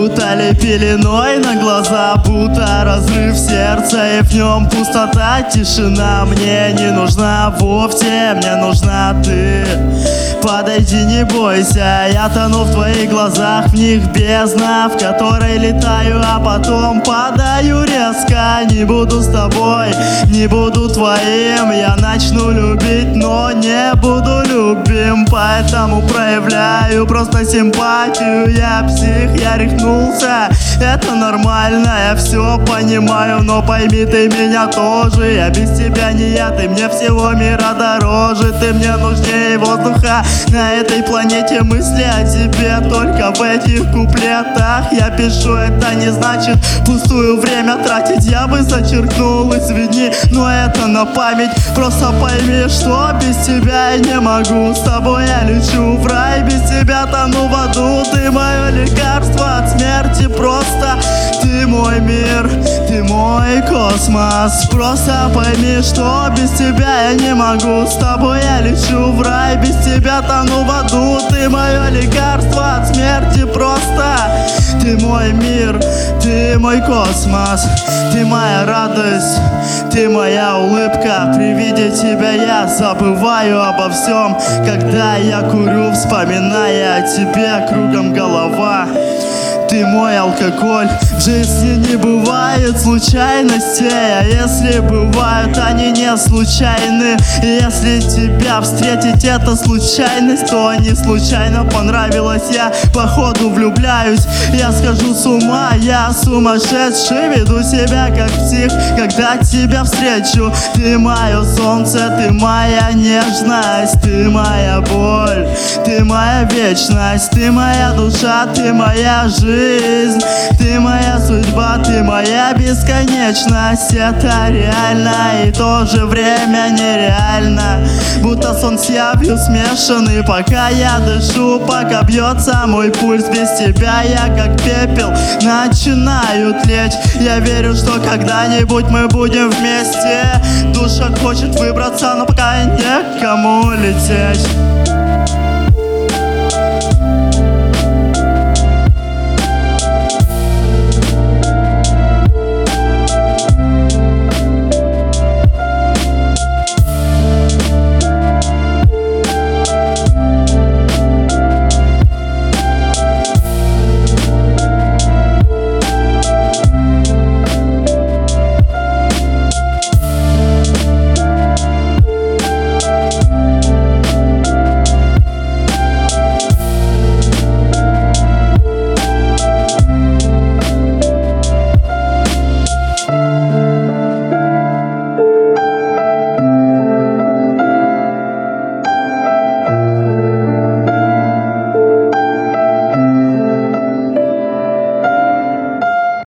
окутали пеленой на глаза, будто разрыв сердца, и в нем пустота, тишина. Мне не нужна вовсе, мне нужна ты. Подойди, не бойся, я тону в твоих глазах, в них бездна, в которой летаю, а потом падаю резко. Не буду с тобой, не буду твоим, я начну любить, но не буду любим, поэтому проявляю просто симпатию. Я псих, я рехнулся, это нормально, я все понимаю, но пойми ты меня тоже. Я без тебя не я, ты мне всего мира дороже, ты мне нужнее воздуха на этой планете. Мысли о тебе только в этих куплетах я пишу, это не значит пустую время тратить. Я бы зачеркнул, извини, но это на память. Просто пойми, что без тебя я не могу. С тобой я лечу в рай, без тебя тону в аду. Ты мое лекарство от смерти, просто ты мой мир, ты мой космос. Просто пойми, что без тебя я не могу. С тобой я лечу в рай, без тебя тону в аду. Ты мое лекарство от смерти, просто ты мой мир, ты мой космос. Ты моя радость, ты моя улыбка. При виде тебя я забываю обо всем. Когда я курю, вспоминая о тебе, кругом голова. Ты мой алкоголь, в жизни не бывает случайностей, а если бывают, они не случайны. И если тебя встретить это случайность, то не случайно понравилась. Я походу влюбляюсь, я схожу с ума, я сумасшедший, веду себя как псих, когда тебя встречу. Ты мое солнце, ты моя нежность, ты моя боль, ты моя вечность, ты моя душа, ты моя жизнь. Ты моя судьба, ты моя бесконечность. Это реально и в то же время нереально, будто сон с явью смешанный. Пока я дышу, пока бьется мой пульс, без тебя я как пепел начинаю тлеть. Я верю, что когда-нибудь мы будем вместе. Душа хочет выбраться, но пока некому лететь.